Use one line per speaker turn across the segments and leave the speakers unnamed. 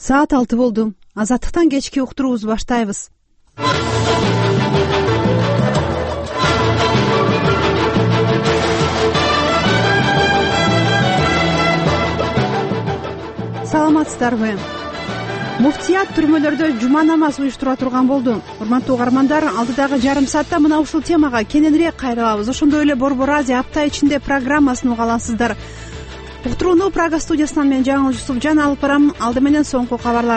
Саат 6 болду. Азаттыктан кечки уктуруубузду баштайбыз. Саламатсыздарбы? Муфтият түрмөлөрдө жума намаз уюштура турган болду. Урматтуу угармандар, алдыдагы жарым саатта мына ушул темага кененирээк кайрылабыз. Ошондой эле Борбор Азия апта ичинде программасын уга аласыздар. Уктурууну Прага студиясынан мен Жаңыл Жусупжан алып барам. Алды менен соңку кабарлар.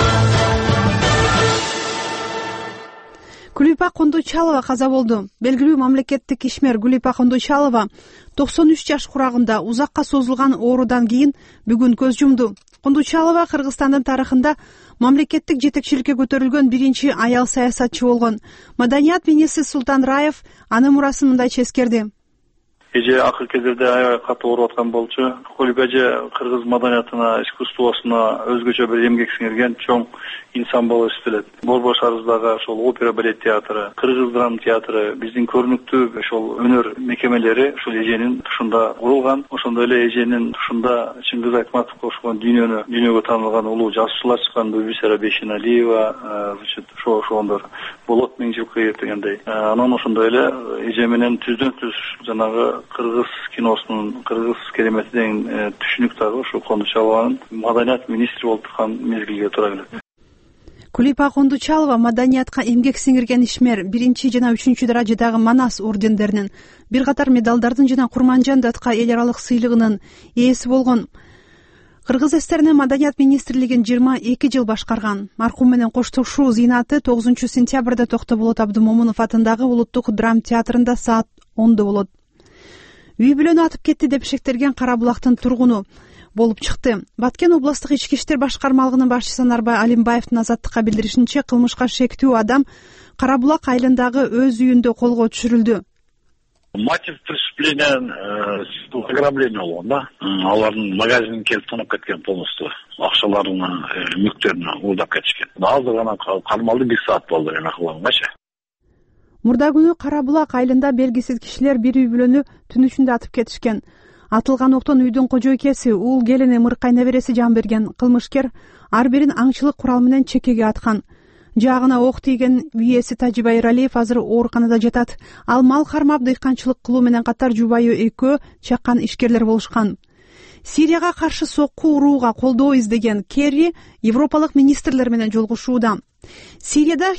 Гүлипа Кондучалова каза болду. Белгилүү мамлекеттик ишмер Гүлипа Кондучалова 93 жаш курагында узакка созулган оорудан кийин бүгүн көз жумду. Кондучалова Кыргызстандын тарыхында мамлекеттик жетекчиликке көтөрүлгөн биринчи аял саясатчы болгон. Маданият министри Султан Раев анын мурасын мындайча эскерди.
Эже акыркы кездерде аябай катуу ооруп аткан болчу. Гүлипа эже кыргыз маданиятына, искусствосуна өзгөчө бир эмгек сиңирген чоң инсан болуп эсептелет. Борбор шаарыбыздагы ошол опера балет театры, кыргыз драма театры, биздин көрүнүктүү ошол өнөр мекемелери ушул эженин тушунда курулган. Ошондой эле эженин тушунда Чыңгыз Айтматов кошкон дүйнөгө таанылган улуу жазуучулар чыккан, Бибисара Бейшеналиева, ошондор болот миң жылкы дегендей. Анан ошондой эле эже менен түздөн-түз жанагы кыргыз киносунун, кыргыз керемети деген түшүнүк дагы ушул Кондучалованын маданият министри болуп турган мезгилге туура келет.
Гүлипа Кондучалова маданиятка эмгек сиңирген ишмер, 1 жана 3 даражадагы Манас ордендеринин, бир катар медалдардын жана Курманжан датка эл аралык сыйлыгынын ээси болгон. Кыргыз ССРнин маданият министрлигин 22 жыл башкарган. Маркум менен коштошуу зыйнаты 9 сентябрда Токтоболот Абдымомунов атындагы улуттук драма театрында саат 10 болот. Үй бүлөнү атып кетти деп шектелген Кара Булактын тургуну болуп чыкты. Баткен областык ички иштер башкармалыгынын башчысы Нарбай Алимбаевдин азаттыкка билдиришинче, кылмышка шектүү адам Кара Булак айылындагы өз үйүндө колго түшүрүлдү.
Мотив преступления ограбление болгон да. Алардын магазинин келип тонап кеткен полностью. Акчаларын, мүктөрүн уурдап кетишкен. Азыр гана кармалды 1 саат болду эми кылгангачы.
Мурда күнү Кара Булак айылында белгисиз кишилер бир үй бүлөнү түн ичинде атып кетишкен. Атылган октон үйдүн кожойкеси, уул келини, мыркай небереси жан берген. Кылмышкер ар бирин аңчылык курал менен чекеге аткан. Жаагына ок тийген үйеси Тажибай Эралиев азыр ооруканада жатат. Ал мал кармап, дыйканчылык кылуу менен катар жубайы экөө чаккан ишкерлер болушкан. Сирияга каршы сокку урууга колдоо издеген Керри европалык министрлер менен жолугушууда. Сирияда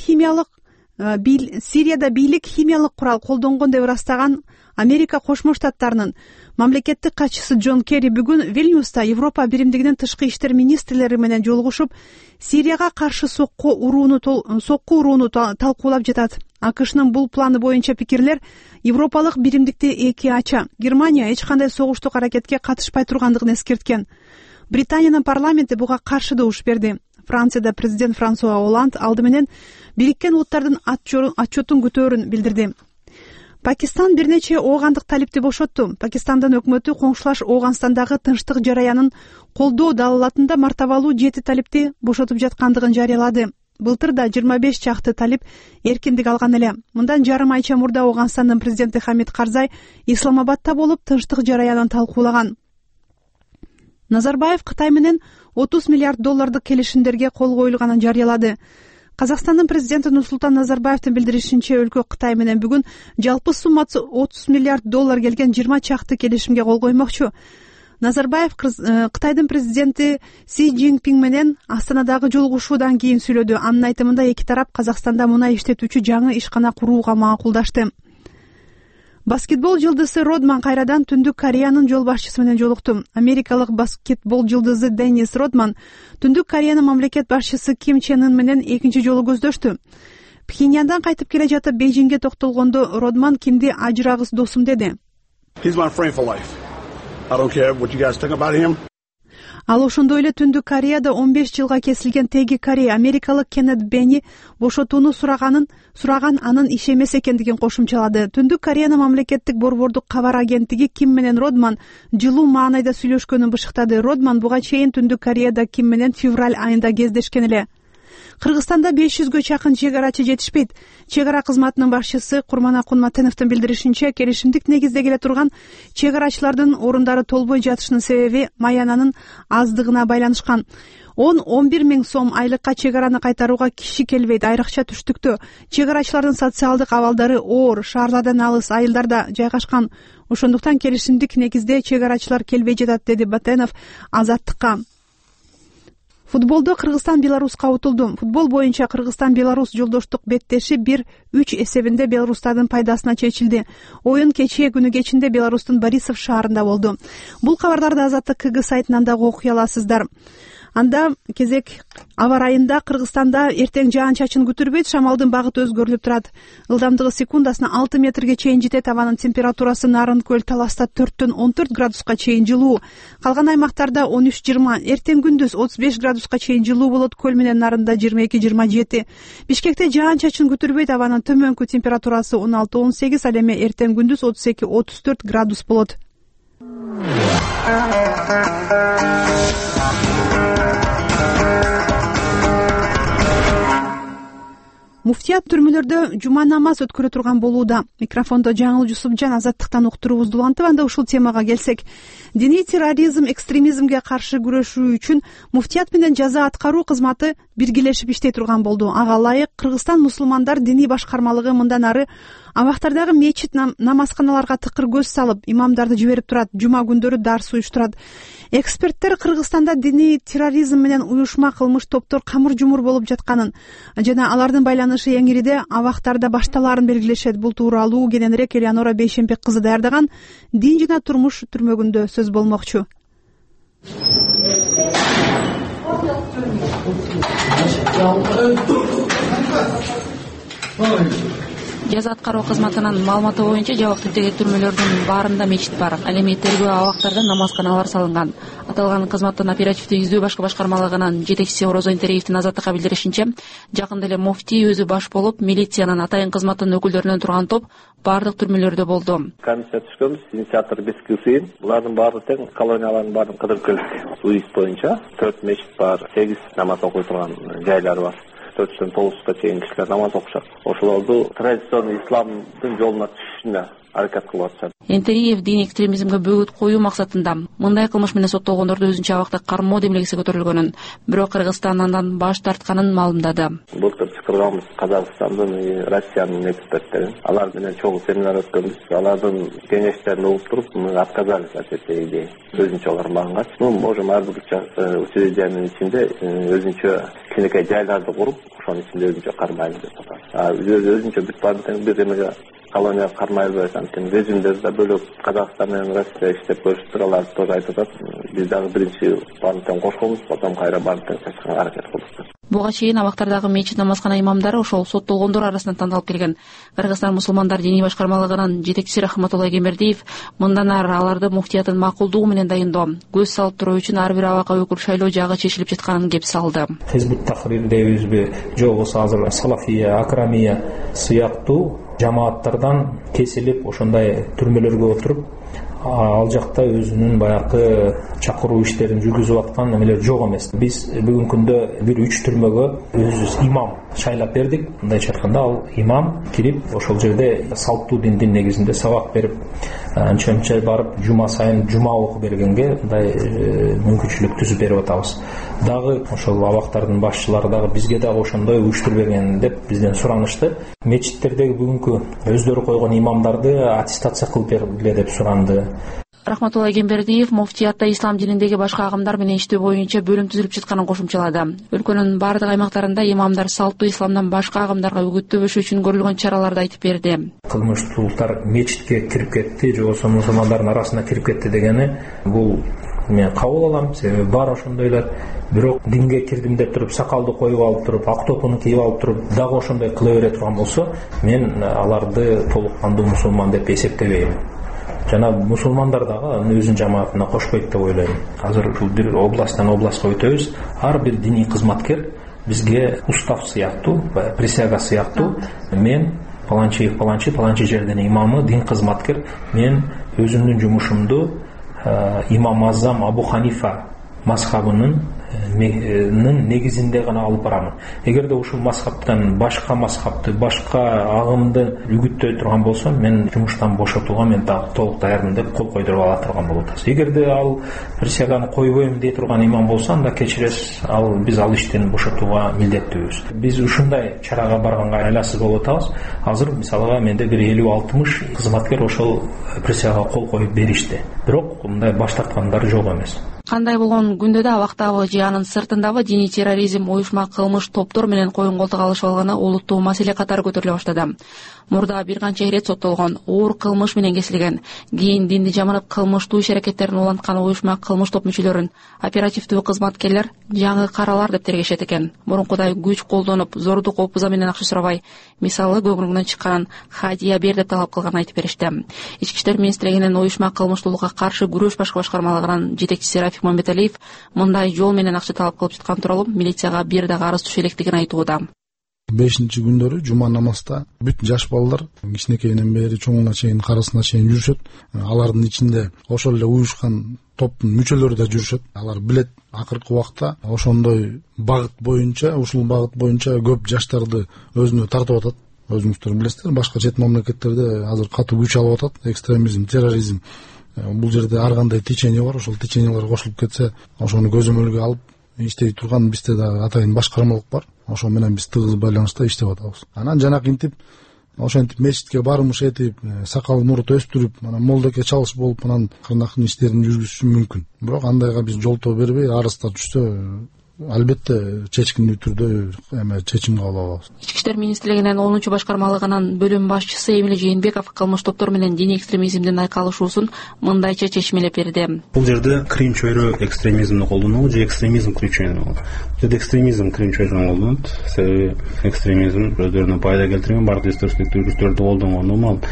бийлик химиялык курал колдонгон деп ырастаган Америка Кошмо Штаттарынын мамлекеттик катчысы Джон Керри бүгүн Вильнюста Европа биримдигинин тышкы иштер министрлери менен жолугушуп, Сирияга каршы сокку урууну талкуулап жатат. АКШнын бул планы боюнча пикирлер европалык биримдикти эки ача. Германия эч кандай согуштук аракетке катышпай тургандыгын эскерткен. Британиянын парламенти буга каршы добуш берди. Францияда президент Франсуа Оланд алды менен Бириккен Улуттардын отчетун күтөөрүн билдирди. Пакистан бир нече оогандык талипти бошотту. Пакистандын өкмөтү коңшулаш Ооганстандагы тынчтык жараянын колдоо далалатында мартабалуу 7 талипти бошотуп жаткандыгын жарыялады. Былтыр да 25 чакты талип эркиндик алган эле. Мындан жарым айча мурда Ооганстандын президенти Хамид Карзай Исламабадта болуп тынчтык жараянын талкуулаган. Назарбаев Кытай менен 30 миллиард доллардык келишимдерге кол коюлганын жарыялады. Казакстандын президенти Нурсултан Назарбаевдин билдиришинче, өлкө Кытай менен бүгүн жалпы суммасы 30 миллиард доллар келген 20 чакты келишимге кол коймокчу. Назарбаев Кытайдын президенти Си Цзиньпин менен Астанадагы жолугушуудан кийин сүйлөдү. Анын айтымында эки тарап Казакстанда мунай иштетүүчү жаңы ишкана курууга макулдашты. Баскетбол жылдызы Родман кайрадан Түндүк Кореянын жол башчысы менен жолукту. Америкалык баскетбол жылдызы Деннис Родман Түндүк Кореянын мамлекет башчысы Ким Чен Ын менен экинчи жолу көздөштү. Пхеньяндан кайтып келе жатып Бейжиңге токтолгондо Родман Кимди ажырагыс досум деди. Ал ошондой эле Түндүк Кореяда 15 жылга кесилген теги Корея америкалык Кеннет Бени бошотууну сураган анын иши эмес экендигин кошумчалады. Түндүк Кореянын мамлекеттик борбордук кабар агенттиги Ким менен Родман жылуу маанайда сүйлөшкөнүн бышыктады. Родман буга чейин Түндүк Кореяда Ким менен февраль айында кездешкен эле. Кыргызстанда 500гө чакын чек арачы жетишпейт. Чек ара кызматынын башчысы Курманакун Матеновдун билдиришинче, келишимдик негизде келе турган чек арачылардын орундары толбой жатышынын себеби маянанын аздыгына байланышкан. 10-11 миң сом айлыкка чек араны кайтарууга киши келбейт. Айрыкча түштүктө чек арачылардын социалдык абалдары оор, шаарлардан алыс айылдарда жайгашкан. Ошондуктан келишимдик негизде чек арачылар келбей жатат, деди Батенов Азаттыкка. Футболдо Кыргызстан Беларуска утулду. Футбол боюнча Кыргызстан-Беларусь жолдоштук беттеши 1-3 эсебинде беларустардын пайдасына чечилди. Оюн кечээ күнү кечинде Беларустун Борисов шаарында болду. Бул кабардарды Азаттык КГ сайтынан дагы окуй аласыздар. Анда кезек аба ырайында Кыргызстанда эртең жаан-чачын күтүрбөйт, шамалдын багыты өзгөрүлүп турат. Ылдамдыгы секундасына 6 метрге чейин жетет. Абанын температурасы Нарынкөл, Таласта 4-14 градуска чейин жылуу. Калган аймактарда 13-20, эртең күндүз 35 градуска чейин жылуу болот. Көл менен Нарында 22-27. Бишкекте жаан-чачын күтүрбөйт, абанын төмөнкү температурасы 16-18, ал эми эртең күндүз 32-34 градус болот. Муфтият түрмөлөрдө жума намаз өткөрө турган болууда. Микрофондо Жаңыл Жусупжан, Азаттыктан уктуруубузду улантып, анда ушул темага келсек. Диний терроризм, экстремизмге каршы күрөшүү үчүн муфтият менен жаза аткаруу кызматы биргелешип иштей турган болду. Ага ылайык Кыргызстан мусулмандар диний башкармалыгы мындан ары абактардагы мечит намазканаларга тыкыр көз салып, имамдарды жиберип турат, жума күндөрү дарс уюштурат. Эксперттер Кыргызстанда диний терроризм менен уюшма кылмыш топтор камыр-жумур болуп жатканын жана алардын байланышы эңириде абактарда башталаарын белгилешет. Бул тууралуу кененирээк Элеонора Бейшембек кызы даярдаган Дин жана турмуш түрмөгүндө сөз болмокчу.
Жаза аткаруу кызматынын маалыматы боюнча жабык типтеги түрмөлөрдүн баарында мечит бар. Ал эми тергөө абактарда намазканалар салынган. Аталган кызматтын оперативдик издөө башкы башкармалыгынын жетекчиси Орозо Интериевдин Азаттыкка билдиришинче, жакында эле муфтий өзү баш болуп, милициянын атайын кызматтын өкүлдөрүнөн турган топ баардык түрмөлөрдө болду.
Комиссия түшкөнбүз, инициатор Бески Усейин. Булардын баары тең колониялардын баарын кыдырып келдик. Уюз боюнча 4 мечит бар, 8 намаз окуй турган жайлар бар. 4-төн 9-га чейин кишилер намаз окушат. Ошолорду традиционный исламдын жолуна түшүшүнө аракет кылып атышат.
Интериев дин экстремизмге бөгөт коюу максатында мындай кылмыш менен соттолгондорду өзүнчө абакта кармоо демилгеси көтөрүлгөнүн, бирок Кыргызстан андан баш тартканын маалымдады.
Былтыр чакырганбыз Казакстандын и Россиянын эксперттерин. Алар менен чогуу семинар өткөнбүз. Алардын кеңештерин угуп туруп, мы отказались от этой идеи. Өзүнчө кармаганга. Мы можем ар бир учреждениянын ичинде өзүнчө кичинекей жайларды куруп, ошонун ичинде өзүнчө кармайлы деп атат. Өзүнчө бүт баардык бир эмеге колония кармайлы анткени режимдерде бөлөк Казакстан менен Россия иштеп көрүшүптүр. Алар тоже айтып атат. Биз дагы биринчи баардыгын кошконбуз, потом кайра баардыгын чачканга аракет кылдык.
Буга чейин абактардагы мечит намазкана имамдары ошол соттолгондор арасынан тандалып келген. Кыргызстан мусулмандар диний башкармалыгынын жетекчиси Рахматулла Эгембердиев мындан ары аларды муфтияттын макулдугу менен дайындоо, көз салып туруу үчүн ар бир абакка өкүл шайлоо жагы чечилип жатканын кеп салды.
Хизбут Тахрир дейбизби, же болбосо азыр Салафия, Акрамия сыяктуу жамааттардан кесилип ошондой түрмөлөргө отуруп, ал жакта өзүнүн баягы чакыруу иштерин жүргүзүп аткан эмелер жок эмес. Биз бүгүнкү күндө бир 3 түрмөгө өзүбүз имам шайлап бердик. Мындайча айтканда ал имам кирип ошол жерде салттуу диндин негизинде сабак берип, анча барып жума сайын жума окуп бергенге мындай мүмкүнчүлүк түзүп берип атабыз. Дагы ошол абактардын башчылары дагы бизге дагы ошондой уюштурберген деп бизден суранышты. Мечиттердеги бүгүнкү өздөрү койгон имамдарды аттестация кылып бергиле деп суранды.
Рахматулла Эгембердиев муфтиятта ислам дининдеги башка агымдар менен иштөө боюнча бөлүм түзүлүп жатканын кошумчалады. Өлкөнүн бардык аймактарында имамдар салттуу исламдан башка агымдарга үгүттөбөш үчүн көрүлгөн чараларды айтып берди.
Кылмыштуулуктар мечитке кирип кетти, же болбосо мусулмандардын арасына кирип кетти дегени бул мен кабыл алам, себеби бар ошондойлор. Бирок динге кирдим деп туруп, сакалды коюп алып туруп, ак топуну кийип алып туруп, дагы ошондой кыла бере турган болсо, мен аларды толук кандуу мусулман деп эсептебейм. Жана мусулмандар дагы өзүнүн жамаатына кошпойт деп ойлойм. Азыр бир областтан областка өтөбүз. Ар бир диний кызматкер бизге устав сыяктуу, присяга сыяктуу, мен паланчы жердин имамы, дин кызматкер, мен өзүмдүн жумушумду имам Азам Абу Ханифа мазхабынын негизинде гана алып барамын. Эгерде ушул мазхабтан башка мазхабты, башка агымды үгүттөй турган болсом, мен жумуштан бошотууга мен толук даярмын деп кол койдуруп ала турган болуп атат. Эгерде ал присяганы койбойм дей турган имам болсо, анда кечиресиз, биз ал иштен бошотууга милдеттүүбүз. Биз ушундай чарага барганга айласыз болуп атабыз. Азыр мисалга менде бир 50-60 кызматкер ошол присягага кол коюп беришти. Бирок мындай баш тарткандар жок эмес.
Кандай болгон күндө да абактабы же анын сыртындабы диний терроризм уюшма кылмыш топтор менен коюн колтук алышып алганы олуттуу маселе катары көтөрүлө баштады. Мурда бир канча ирет соттолгон, оор кылмыш менен кесилген, кийин динди жаманат кылмыштуу иш-аракеттерин уланткан уюшма кылмыш топ мүчөлөрүн оперативдүү кызматкерлер жаңы каралар деп тергешет экен. Мурункудай күч колдонуп, зордук опуза менен акча сурабай, мисалы көңүлүнөн чыкканын хадия бер деп талап кылганын айтып беришти. Ички иштер министрлигинин уюшма кылмыштуулукка каршы күрөш башкы башкармалыгынын жетекчиси Рафик Мамбеталиев мындай жол менен акча талап кылып жаткан тууралуу милицияга бир дагы арыз түшө электигин айтууда.
5-чи күндөрү жума намазда бүт жаш балдар кичинекейинен бери чоңуна чейин, карысына чейин жүрүшөт. Алардын ичинде ошол эле уюшкан топтун мүчөлөрү да жүрүшөт. Алар билет акыркы убакта ошондой багыт боюнча, ушул багыт боюнча көп жаштарды өзүнө тартып атат. Өзүңүздөр билесиздер, башка чет мамлекеттерде азыр катуу күч алып атат экстремизм, терроризм. Бул жерде ар кандай течение бар, ошол течениелер кошулуп кетсе, ошону көзөмөлгө алып иштей турган бизде да атайын башкармалык бар. Ошо менен биз тыгыз байланышта иштеп атабыз. Анан жанакынтип ошентип мечитке бармыш этип, сакал мурут өстүрүп, анан молдоке чалыш болуп, анан кырнакын иштерин жүргүзүшү мүмкүн. Бирок андайга биз жолтоо бербей, арыздар түшсө, албетте чечкиндүү түрдө чечим кабыл алабыз.
Ички иштер министрлигинин 10-чу башкармалыгынын бөлүм башчысы Эмиль Жээнбеков кылмыш топтор менен диний экстремизмдин айкалышуусун мындайча чечмелеп берди.
Бул жерде крим чөйрө экстремизмди колдонобу же экстремизм крим чөйрө? Бул жерде экстремизм крим чөйрөнү колдонот. Себеби экстремизм өздөрүнө пайда келтирген бардык эстетиктик үрүштөрдү колдонгон нормал.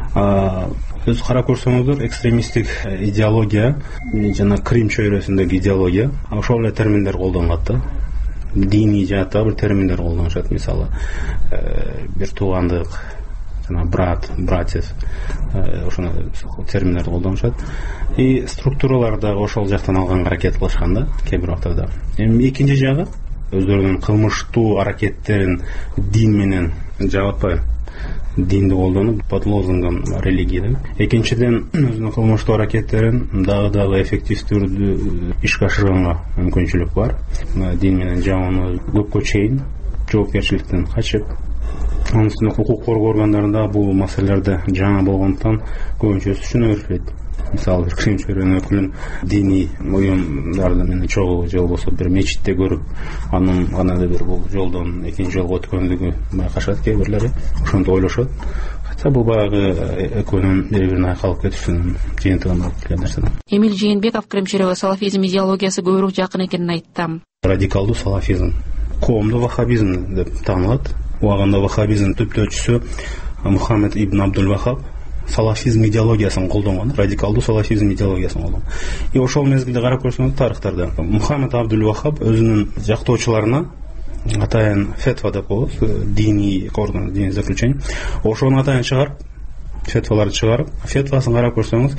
Өз карап көрсөңүздөр, экстремисттик идеология жана крим чөйрөсүндөгү идеология ошол эле терминдер колдонулат да. Диний жаатта бир терминдер колдонушат, мисалы бир туугандык жана брат, братьев, ошоно терминдерди колдонушат. И структуралар дагы ошол жактан алганга аракет кылышкан да, кээ бир убактарда. Эми экинчи жагы өздөрүнүн кылмыштуу аракеттерин дин менен жабатпай, динди колдонуп, под лозунгом религии. Экинчиден, өзүнүн кылмыштуу аракеттерин дагы эффективдүү ишке ашырганга мүмкүнчүлүк бар. Дин менен жабууну көпкө чейин жоопкерчиликтен качып, анын үстүнө укук коргоо органдарында бул маселелерде жаңы болгондуктан көбүнчөсү түшүнө беришпейт. Мисалы, бир крим чөйрөнүн өкүлүн диний уюмдарды менен чогуу же болбосо бир мечитте көрүп, анын гана бир бул жолдон экинчи жолго өткөндүгү байкашат кээ бирлери, ошентип ойлошот. Хотя бул баягы экөөнүн бири-бирине айкалып кетишинин жыйынтыгынан болуп келген нерсе.
Эмиль Жээнбеков крим чөйрөгө салафизм идеологиясы көбүрөөк жакын экенин айтты.
Радикалдуу салафизм, коомдуу ваххабизм деп таанылат. Убагында ваххабизм түптөөчүсү Мухаммед ибн Абдул Вахаб салафизм идеологиясын колдонгон, радикалдуу салафизм идеологиясын колдонгон. И ошол мезгилде карап көрсөңүз тарыхтарда Мухаммед Абдул Вахаб өзүнүн жактоочуларына атайын фетва деп коебуз, диний орган, диний заключение, ошону атайын чыгарып, фетваларды чыгарып, фетвасын карап көрсөңүз,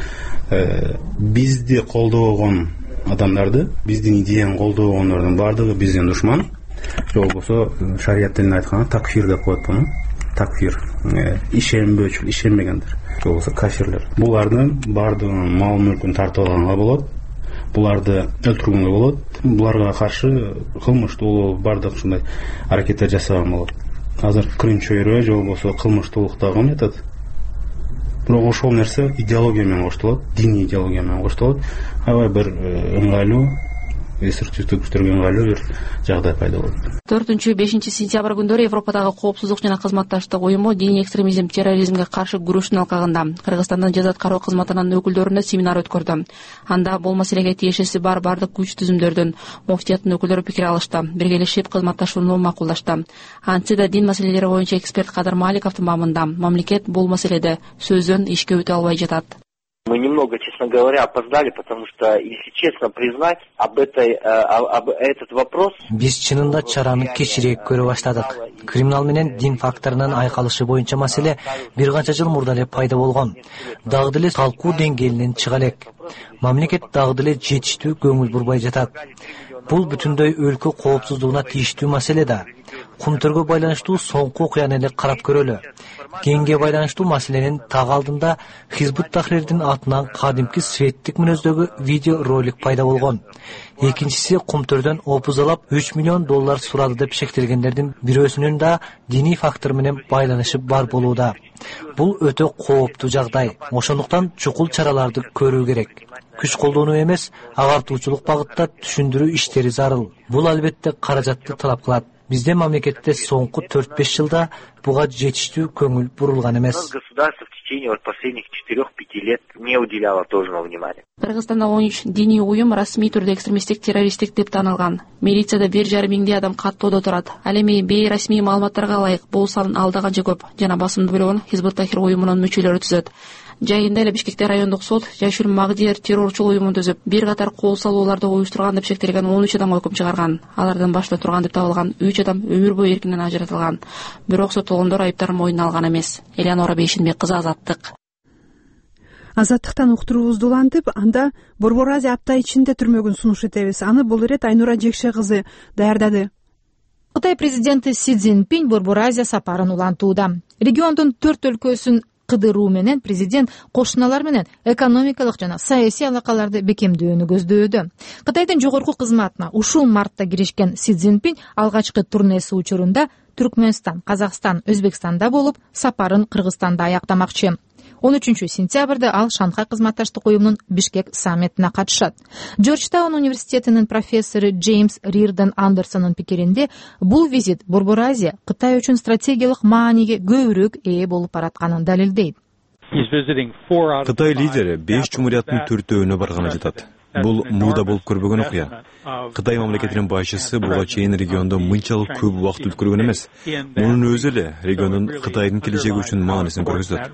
бизди колдобогон адамдарды, биздин идеяны колдобогондордун баардыгы биздин душман, же болбосо шарият тилинде айтканда такфир деп коет буну. Такфир, ишенбөөчүл, ишенбегендер, же болбосо кафирлер. Булардын баардыгынын мал мүлкүн тартып алганга болот, буларды өлтүргөнгө болот, буларга каршы кылмыштуу баардык ушундай аракеттер жасаган болот. Азыр крим чөйрө же болбосо кылмыштуулуктагы метод. Бирок ошол нерсе идеология менен коштолот, диний идеология менен коштолот. Аябай бир ыңгайлуу, эстетиктик күчтөргө ыңгайлуу бир жагдай пайда болот.
4-5 сентябрь күндөрү Европадагы коопсуздук жана кызматташтык уюму диний экстремизм, терроризмге каршы күрөштүн алкагында Кыргызстандын жаза аткаруу кызматынын өкүлдөрүнө семинар өткөрдү. Анда бул маселеге тиешеси бар бардык күч түзүмдөрдүн, муфтияттын өкүлдөрү пикир алышты, биргелешип кызматташууну макулдашты. Антсе да дин маселелери боюнча эксперт Кадыр Маликовдун бабында мамлекет бул маселеде сөздөн ишке өтө албай жатат.
Мы немного, честно говоря, опоздали, потому что, если честно признать, об этот вопрос...
Биз чынында чараны кечирээк көрө баштадык. Криминал менен дин факторунун айкалышы боюнча маселе бир канча жыл мурда эле пайда болгон. Дагы деле талкуу деңгээлинен чыга элек. Мамлекет дагы деле жетиштүү көңүл бурбай жатат. Бул бүтүндөй өлкө коопсуздугуна тийиштүү маселе да. Кумтөргө байланыштуу соңку окуяны эле карап көрөлү. Кеңге байланыштуу маселенин так алдында Хизбут Тахрирдин атынан кадимки светтик мүнөздөгү видео ролик пайда болгон. Экинчиси Кумтөрдөн опузалап $3 миллион сурады деп шектелгендердин бирөөсүнүн да диний фактор менен байланышы бар болууда. Бул өтө кооптуу жагдай. Ошондуктан чукул чараларды көрүү керек. Күч колдонуу эмес, агартуучулук багытта түшүндүрүү иштери зарыл. Бул албетте каражатты талап кылат. Бизде мамлекетте соңку 4-5 жылда буга жетиштүү көңүл бурулган эмес.
Государство в течение последних 4-5 лет не уделяло должного внимания.
Кыргызстанда 13 диний уюм расмий түрдө экстремисттик, террористтик деп танылган. Милицияда 1,5 миңдей адам каттоодо турат. Ал эми бейрасмий маалыматтарга ылайык бул сан алда канча көп. Жана басымды бөлүгүн Хизбут Тахрир уюмунун мүчөлөрү түзөт. Жайында эле Бишкекте райондук сот Жашур Магдиер террорчул уюмун түзүп, бир катар кол салууларды уюштурган деп шектелген 13 адамга өкүм чыгарган. Алардын башта турган деп табылган 3 адам өмүр бою эркинен ажыратылган. Бирок соттолгондор айыптарын мойнуна алган эмес. Элеонора Бейшенбек кызы, Азаттык.
Азаттыктан уктуруубузду улантып, анда Борбор Азия апта ичинде түрмөгүн сунуш этебиз. Аны бул ирет Айнура Жекше кызы даярдады.
Кытай президенти Си Цзиньпин Борбор Азия сапарын улантууда. Региондун 4 өлкөсүн кыдыруу менен президент кошуналар менен экономикалык жана саясий алакаларды бекемдөөнү көздөөдө. Кытайдын жогорку кызматына ушул мартта киришкен Си Цзиньпин алгачкы турнеси учурунда Түркмөнстан, Казакстан, Өзбекстанда болуп, сапарын Кыргызстанда аяктамакчы. 13 сентябрда ал Шанхай кызматташтык уюмунун Бишкек саммитине катышат. Джорджтаун университетинин профессору Джеймс Рирден Андерсонун пикиринде, бул визит Борбор Азия Кытай үчүн стратегиялык мааниге көбүрөөк ээ болуп баратканын далилдейт.
Кытай лидери 5 жумурияттын 4-өөнө барганы жатат. Бул мурда болуп көрбөгөн окуя. Кытай мамлекетинин башчысы буга чейин региондо мынчалык көп убакыт өткөргөн эмес. Мунун өзү эле региондун Кытайдын келечеги үчүн маанисин көрсөтөт.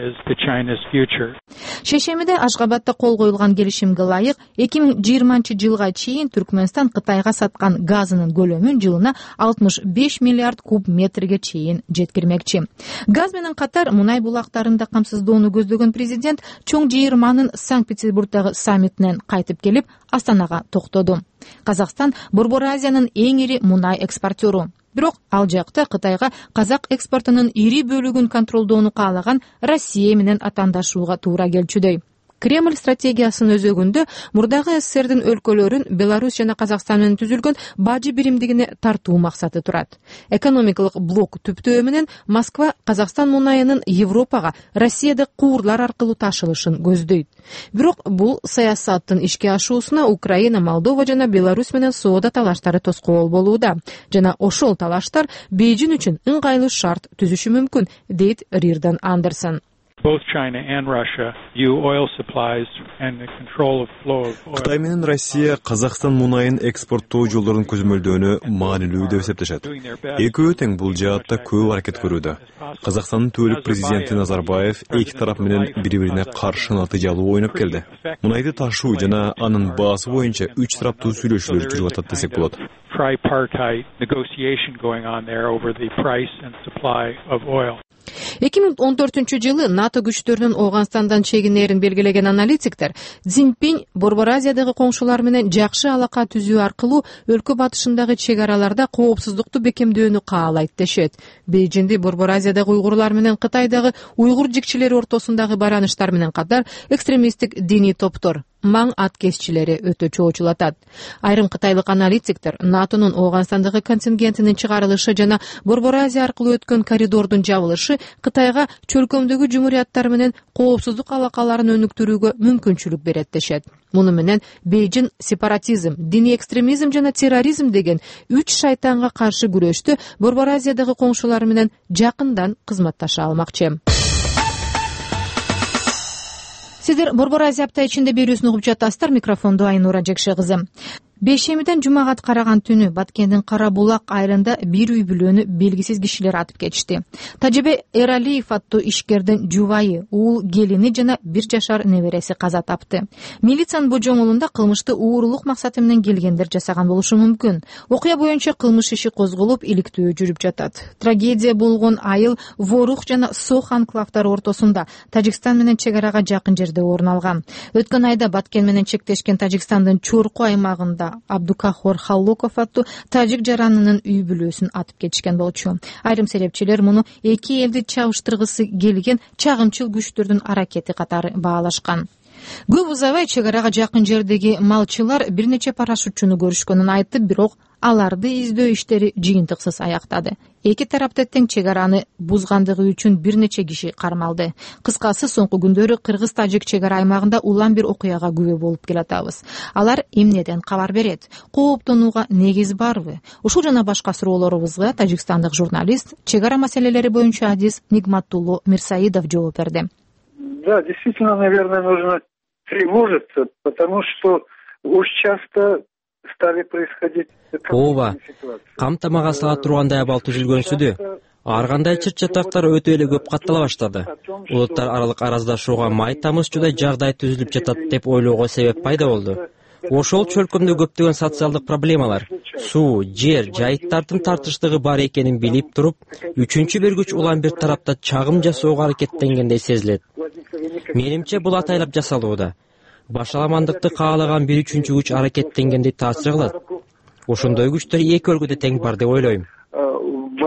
Шешемиде Ашгабадда кол коюлган келишимге ылайык 2020-жылга чейин Түркмөнстан Кытайга саткан газынын көлөмүн жылына 65 миллиард куб метрге чейин жеткирмекчи. Газ менен катар мунай булактарын да камсыздоону көздөгөн президент чоң жыйырманын Санкт-Петербургдагы саммитинен кайтып келип, Астанага токтоду. Казакстан Борбор Азиянын эң ири мунай экспортеру. Бирок ал жакта Кытайга казак экспортунун ири бөлүгүн контролдоону каалаган Россия менен атаандашууга туура келчүдөй. Кремль стратегиясынын өзөгүндө мурдагы СССРдин өлкөлөрүн Беларусь жана Казакстан менен түзүлгөн бажы биримдигине тартуу максаты турат. Экономикалык блок түптөө менен Москва Казакстан мунайынын Европага, Россияда куурлар аркылуу ташылышын көздөйт. Бирок бул саясаттын ишке ашуусуна Украина, Молдова жана Беларусь менен соода талаштары тоскоол болууда. Жана ошол талаштар Бейжин үчүн ыңгайлуу шарт түзүшү мүмкүн, дейт Рирден Андерсон.
Кытай менен Россия Казакстан мунайын экспорттоо жолдорун көзөмөлдөөнү маанилүү деп эсептешет. Экөө тең бул жаатта көп аракет көрүүдө. Казакстандын түбөлүк президенти Назарбаев эки тарап менен бири-бирине каршы натыйжалуу ойноп келди. Мунайды ташуу жана анын баасы боюнча 3 тараптуу сүйлөшүүлөр жүрүп атат десек болот.
Tripartite negotiation going on there over the price and supply of oil.
2014-жылы НАТО күчтөрүнүн Ооганстандан чегинерин белгилеген аналитиктер Цзиньпин Борбор Азиядагы коңшулар менен жакшы алака түзүү аркылуу өлкө батышындагы чек араларда коопсуздукту бекемдөөнү каалайт дешет. Бейжинди Борбор Азиядагы уйгурлар менен Кытайдагы уйгур жикчилери ортосундагы бараныштар менен катар экстремисттик диний топтор, маң аткезчилери өтө чоочулатат. Айрым кытайлык аналитиктер НАТОнун Ооганстандагы контингентинин чыгарылышы жана Борбор Азия аркылуу өткөн коридордун жабылышы Кытайга чөлкөмдөгү жумурияттар менен коопсуздук алакаларын өнүктүрүүгө мүмкүнчүлүк берет дешет. Муну менен Бейжин сепаратизм, диний экстремизм жана терроризм деген 3 шайтанга каршы күрөштү Борбор Азиядагы коңшулары менен жакындан кызматташа алмакчы. Сиздер Борбор Азия апта ичинде берүүсүн угуп жатасыздар. Микрофондо Айнура Жекше кызы. Бейшемиден жумагат караган түнү Баткендин Кара Булак айылында бир үй бүлөнү белгисиз кишилер атып кетишти. Тажибе Эралиев аттуу ишкердин жубайы, уул келини жана 1 жашар небереси каза тапты. Милициянын божомолунда кылмышты уурулук максаты менен келгендер жасаган болушу мүмкүн. Окуя боюнча кылмыш иши козголуп, иликтөө жүрүп жатат. Трагедия болгон айыл Ворух жана Сох анклавдары ортосунда, Тажикстан менен чек арага жакын жерде орун алган. Өткөн айда Баткен менен чектешкен Тажикстандын Чорку аймагында Абдукахор Халлоков аттуу тажик жаранынын үй бүлөсүн атып кетишкен болчу. Айрым серепчилер муну эки элди чабыштыргысы келген чагымчыл күчтөрдүн аракети катары баалашкан. Көп узабай чек арага жакын жердеги малчылар бир нече парашютчуну көрүшкөнүн айтып, бирок аларды издөө иштери жыйынтыксыз аяктады. Эки тарапта тең чек араны бузгандыгы үчүн бир нече киши кармалды. Кыскасы, соңку күндөрү кыргыз-тажик чек ара аймагында улам бир окуяга күбө болуп келатабыз. Алар эмнеден кабар берет? Кооптонууга негиз барбы? Ушул жана башка суроолорубузга тажикстандык журналист, чек ара маселелери боюнча адис Нигматулло Мирсаидов жооп берди.
Да, действительно, наверное, нужно тревожиться, потому что уж часто стали происходить...
Ооба, камтамага сала тургандай абал түзүлгөнсүдү. Ар кандай чыр-чатактар өтө эле көп каттала баштады. Улуттар аралык араздашууга май тамызчудай жагдай түзүлүп жатат деп ойлоого себеп пайда болду. Ошол чөлкөмдө көптөгөн социалдык проблемалар, суу, жер, жайыттардын тартыштыгы бар экенин билип туруп, үчүнчү бир күч улам бир тарапта чагым жасоого аракеттенгендей сезилет. Менимче бул атайлап жасалууда. Башаламандыкты каалаган бир үчүнчү күч аракеттенгендей таасир кылат. Ошондой күчтөр эки өлкөдө тең бар деп ойлойм.
В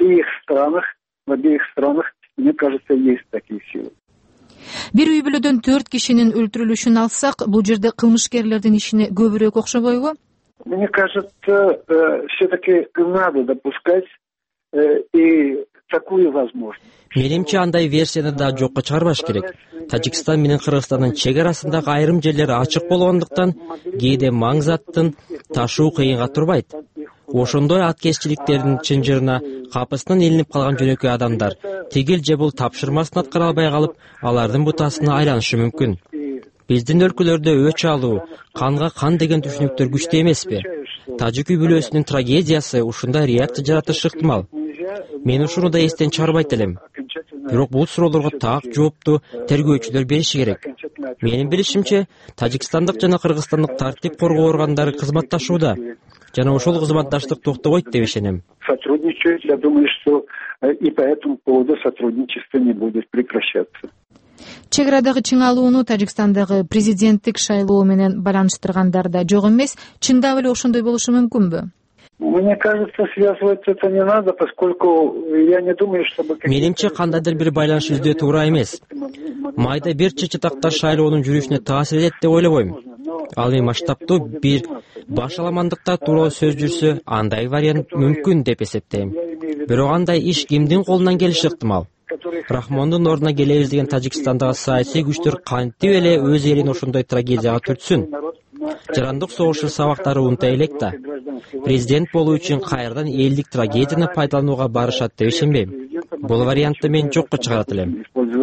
обеих странах, мне кажется, есть такие силы.
Бир үй бүлөдөн 4 кишинин өлтүрүлүшүн алсак, бул жерде кылмышкерлердин ишине көбүрөөк окшобойбу?
Мне кажется, все-таки надо допускать и такую возможность.
Менимче андай версияны да жокко чыгарбаш керек. Тажикстан менен Кыргызстандын чек арасындагы айрым жерлери ачык болгондуктан кээде маң заттын ташуу кыйынга турбайт. Ошондой аткезчиликтердин чынжырына капысынан илинип калган жөнөкөй адамдар тигил же бул тапшырмасын аткара албай калып, алардын бутасына айланышы мүмкүн. Биздин өлкөлөрдө өч алуу, канга кан деген түшүнүктөр күчтүү эмеспи? Тажик үй бүлөсүнүн трагедиясы ушундай реакция жаратышы ыктымал. Мен ушуну да эстен чыгарбайт элем. Бирок бул суроолорго так жоопту тергөөчүлөр бериши керек. Менин билишимче, Тажикстандык жана Кыргызстандык тартип коргоо органдары кызматташууда. Жана ошол кызматташтык токтобойт деп ишенем.
Сотрудничают, я думаю, что и по этому поводу сотрудничество не будет прекращаться.
Чек арадагы чыңалууну Тажикстандагы президенттик шайлоо менен байланыштыргандар да жок эмес. Чындап эле ошондой болушу мүмкүнбү?
Мне кажется, связывать это не надо, поскольку я не думаю, чтобы...
Менимче кандайдыр бир байланыш издөө туура эмес. Майда бир чыр-чатактар шайлоонун жүрүшүнө таасир этет деп ойлобойм. Ал эми масштабтуу бир башаламандыкта тууралуу сөз жүрсө, андай вариант мүмкүн деп эсептейм. Бирок андай иш кимдин колунан келиши ыктымал. Рахмондун ордуна келебиз деген Тажикстандагы саясий күчтөр кантип эле өз элин ошондой трагедияга түртсүн? Жарандык согуштун сабактары унута элек да. Президент болуу үчүн кайрадан элдик трагедияны пайдаланууга барышат деп ишенбейм. Бул вариантты мен жокко чыгарат элем.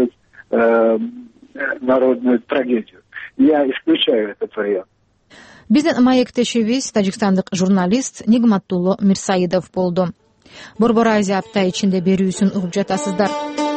Народную трагедию. Я исключаю этот вариант.
Биздин маектешибиз тажикстандык журналист Нигматулло Мирсаидов болду. Борбор Азия апта ичинде берүүсүн угуп жатасыздар.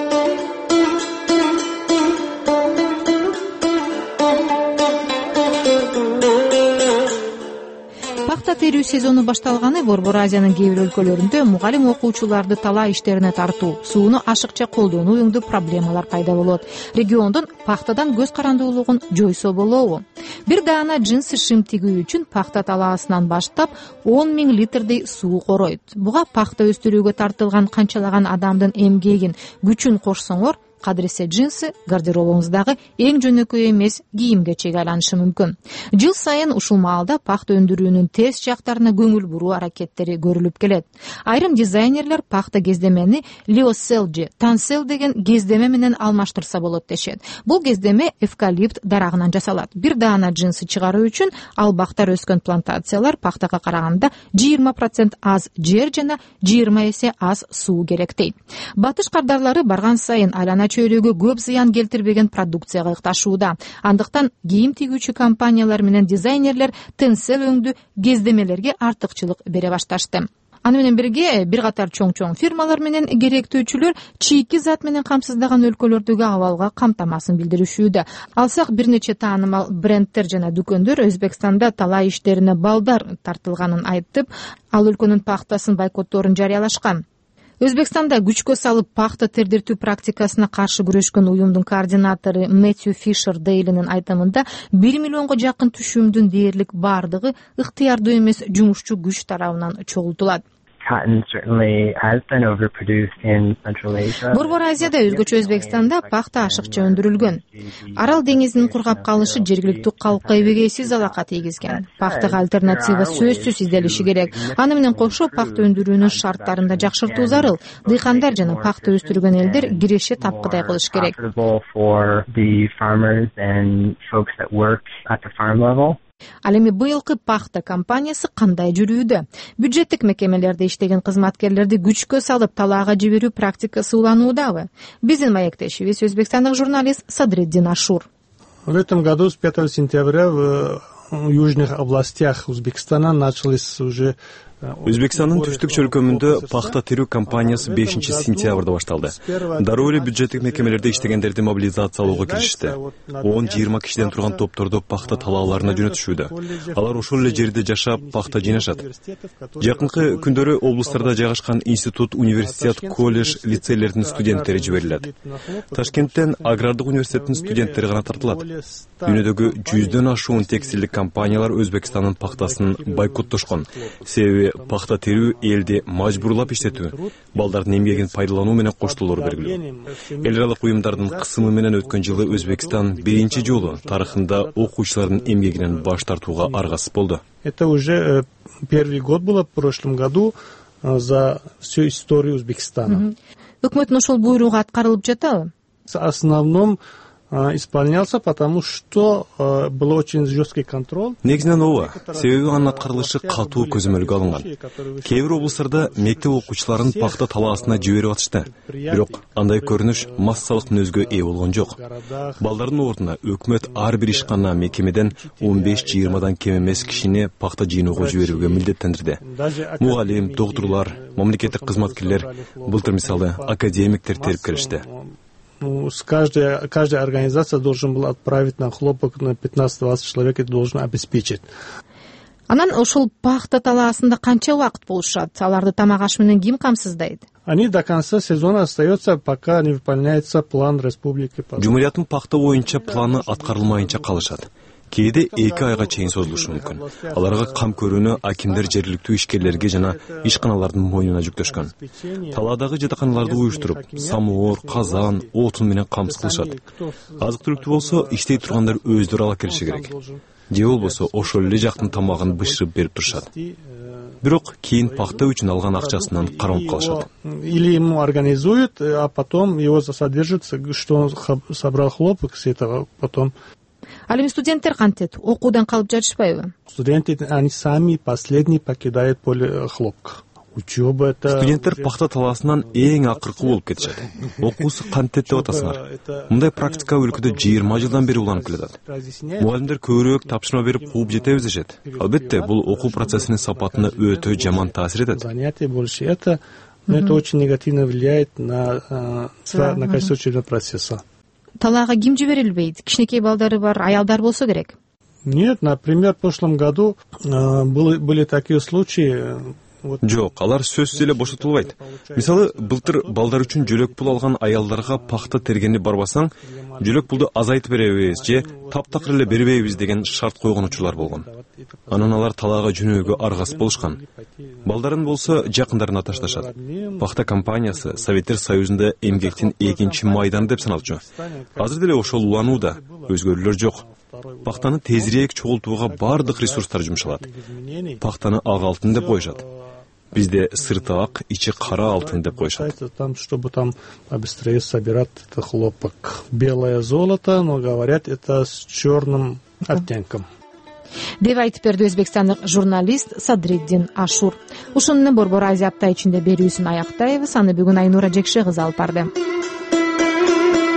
Пахта терүү сезону башталганы Борбор Азиянын кээ бир өлкөлөрүндө мугалим окуучуларды талаа иштерине тартуу, сууну ашыкча колдонуу өңдүү проблемалар пайда болот. Региондун пахтадан көз карандуулугун жойсо болобу? Бир даана джинсы шим тигүү үчүн пахта талаасынан баштап 10 000 литрдей суу коройт. Буга пахта өстүрүүгө тартылган канчалаган адамдын эмгегин, күчүн кошсоңор, кадыресе джинсы гардеробуңуздагы эң жөнөкөй эмес кийим-кечек айланышы мүмкүн. Жыл сайын ушул маалда пахта өндүрүүнүн терс жактарына көңүл буруу аракеттери көрүлүп келет. Айрым дизайнерлер пахта кездемени Lyocell же Tencel деген кездеме менен алмаштырса болот дешет. Бул кездеме эвкалипт дарагынан жасалат. Бир даана джинсы чыгаруу үчүн ал бактар өскөн плантациялар пахтага караганда 20% аз жер жана 20 эсе аз суу керек дейт. Батыш кардарлары барган сайын айлана чөйрөгө көп зыян келтирбеген продукцияга ыкташууда. Андыктан кийим тигүүчү компаниялар менен дизайнерлер тенсел өңдүү кездемелерге артыкчылык бере башташты. Аны менен бирге бир катар чоң фирмалар менен керектөөчүлөр чийки зат менен камсыздаган өлкөлөрдөгү абалга камтамасын билдиришүүдө. Алсак бир нече таанымал брендтер жана дүкөндөр Өзбекстанда талаа иштерине балдар тартылганын айтып, ал өлкөнүн пахтасын бойкотторун жарыялашкан. Өзбекстанда күчкө салып пахта тердиртүү практикасына каршы күрөшкөн уюмдун координатору Мэтью Фишер Дейлинин айтымында 1 миллионго жакын түшүмдүн дээрлик бардыгы ыктыярдуу эмес жумушчу күч тарабынан чогултулат. Борбор Азияда өзгөчө Өзбекстанда пахта ашыкча өндүрүлгөн. Арал деңизинин кургап калышы жергиликтүү калкка эбегейсиз алака тийгизген. Пахтага альтернатива сөзсүз изделиши керек. Аны менен кошо пахта өндүрүүнүн шарттарын да жакшыртуу зарыл. Дыйкандар жана пахта өстүргөн элдер киреше тапкыдай кылыш керек. Ал эми быйылкы пахта компаниясы кандай жүрүүдө? Бюджеттик мекемелерде иштеген кызматкерлерди күчкө салып талаага жиберүү практикасы улануудабы? Биздин маектешибиз өзбекстандык журналист Садриддин Ашур.
В этом году с 5 сентября в южных областях Узбекистана начались уже
Өзбекстандын түштүк чөлкөмүндө пахта терүү компаниясы 5 сентябрда башталды. Дароо эле бюджеттик мекемелерде иштегендерди мобилизациялоого киришти. 10-20 кишиден турган топторду пахта талааларына жөнөтүшүүдө. Алар ошол эле жерде жашап, пахта жыйнашат. Жакынкы күндөрү облустарда жайгашкан институт, университет, колледж, лицейлердин студенттери жиберилет. Ташкенттен агрардык университеттин студенттери гана тартылат. Дүйнөдөгү 100дөн ашуун текстилдик компаниялар Өзбекстандын пахтасын бойкоттошкон. Себеби пахта терүү элди мажбурлап иштетүү, балдардын эмгегин пайдалануу менен коштолору белгилүү. Эл аралык уюмдардын кысымы менен өткөн жылы Өзбекстан биринчи жолу тарыхында окуучулардын эмгегинен баш тартууга аргасыз болду.
Это уже первый год было в прошлом году за всю историю Узбекистана.
Өкмөттүн ошол буйругу аткарылып жатабы?
В основном исполнялся, потому что был очень жесткий контроль.
Негизинен ооба, себеби анын аткарылышы катуу көзөмөлгө алынган. Кээ бир облустарда мектеп окуучуларын пахта талаасына жиберип атышты. Бирок андай көрүнүш массалык мүнөзгө ээ болгон жок. Балдардын ордуна өкмөт ар бир ишкана мекемеден 15-20дан кем эмес кишини пахта жыйноого жиберүүгө милдеттендирди. Мугалим, доктурлар, мамлекеттик кызматкерлер, былтыр мисалы академиктер терип келишти.
Каждая организация должен был отправить на хлопок на 15-20 человек и должен обеспечить.
Анан ошол пахта талаасында канча убакыт болушат? Аларды тамак аш менен ким камсыздайт?
Они до конца сезона остаются, пока не выполняется план республики.
Жумурияттын пахта боюнча планы аткарылмайынча калышат. Кээде 2 айга чейин созулушу мүмкүн. Аларга кам көрүүнү акимдер жергиликтүү ишкерлерге жана ишканалардын мойнуна жүктөшкөн. Талаадагы жатаканаларды уюштуруп, самоор, казан, отун менен камсыз кылышат. Азык-түлүктүү болсо иштей тургандар өздөрү ала келиши керек. Же болбосо ошол эле жактын тамагын бышырып берип турушат. Бирок кийин пахта үчүн алган акчасынан кармап калышат.
Или ему организуют, а потом его содержат, что он собрал хлопок с этого, потом.
Ал эми студенттер кантет? Окуудан калып жатышпайбы?
Студенты, они сами последние покидают поле хлопка. Учеба это...
Студенттер пахта талаасынан эң акыркы болуп кетишет. Окуусу кантет деп атасыңар. Мындай практика өлкөдө 20 жылдан бери уланып келатат. Мугалимдер көбүрөөк тапшырма берип кууп жетебиз дешет. Албетте, бул окуу процессинин сапатына өтө жаман таасир этет.
Занятия больше это очень негативно влияет на качество учебного процесса.
Талаага ким жиберилбейт? Кичинекей балдары бар аялдар болсо керек.
Нет, например, в прошлом году были такие случаи.
Жок, алар сөзсүз эле бошотулбайт. Мисалы, былтыр балдар үчүн жөлөк пул алган аялдарга пахта тергенди барбасаң, жөлөк пулду азайтып беребиз же таптакыр эле бербейбиз деген шарт койгон учурлар болгон. Анан алар талаага жөнөөгө аргасыз болушкан. Балдарын болсо жакындарына ташташат. Пахта компаниясы Советтер Союзунда эмгектин экинчи майданы деп саналчу. Азыр деле ошол уланууда, өзгөрүүлөр жок. Пахтаны тезирээк чогултууга бардык ресурстар жумшалат. Пахтаны ак алтын деп коюшат. Bizde sırtı ak, içi kara altın деп коюшат.
Там, чтобы там быстрее собирать это хлопок. Белое золото, но говорят, это с черным оттенком.
Деп айтып берди өзбекстандык журналист Садриддин Ашур. Ушуну менен Борбор Азия апта ичинде берүүсүн аяктайбыз. Аны бүгүн Айнура Жекше кызы алып барды.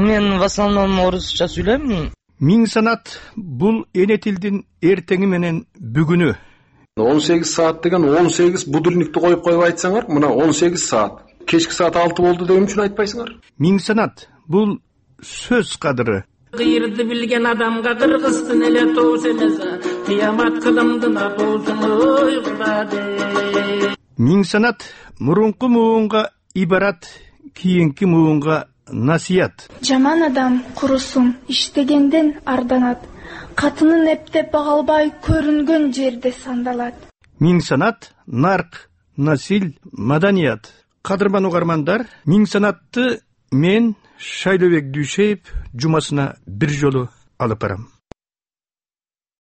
Мен в основном орусча сүйлөйм.
Миң санат бул эне тилдин эртеңи менен бүгүнү.
18 саат деген 18 будильникти коюп айтсаңар, мына 18 саат. Кечки саат 6 болду деген үчүн айтпайсыңар.
Миң санат бул сөз кадыры.
Кыйырды билген адамга кыргызтын эле тоос эмес, кыямат кылымдына болсун ой Кудаде.
Миң санат мурунку муунга ибарат, кийинки муунга насият.
Жаман адам курусун иштегенден арданат. Катынын эптеп бага албай көрүнгөн жерде сандалат.
Миң санат нарк, насил, маданият. Кадырман угармандар, миң санатты мен Шайлообек Дүйшеев жумасына бир жолу алып барам.